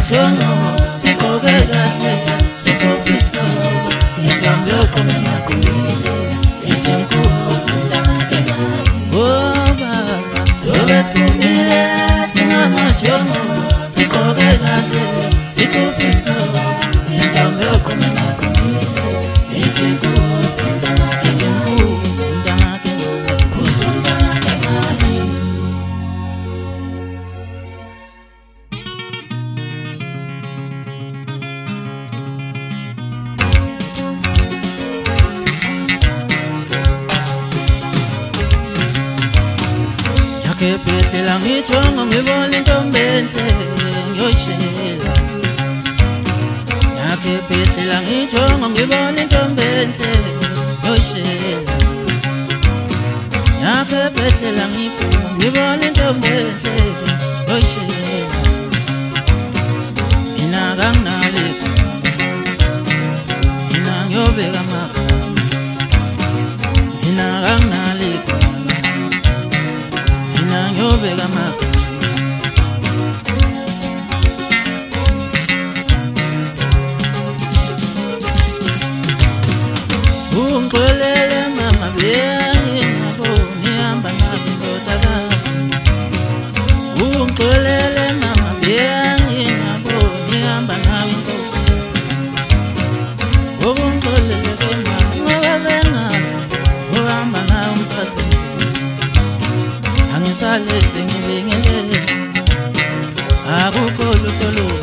majongo sikoke kahle sikophiso ngihambe khona ngakumile ethi nkosi ntanake ngoba sobe siphumile singamajongo sikoke kahle sikophiso ngihambe khona ngakumile ethi nkosi ntanake Phela ngijonga ngibona intombi enhle ngiyoshela Yakhe phela ngijonga ngibona intombi enhle ngiyoshela Yakhe phela ngibona intombi enhle ngiyoshela Mina kanginali Mina ngiyobeka amagama Mina kanginali Ngiyobeka amagama Ungixolele mama bengingaboni hamba nawe ndodakazi Ungixolele mama bengingaboni hamba nawe nkosi Ungixolele ke mama ngoba bengazi uhamba nawe mfazi Angisale sengibingelele akukho lutho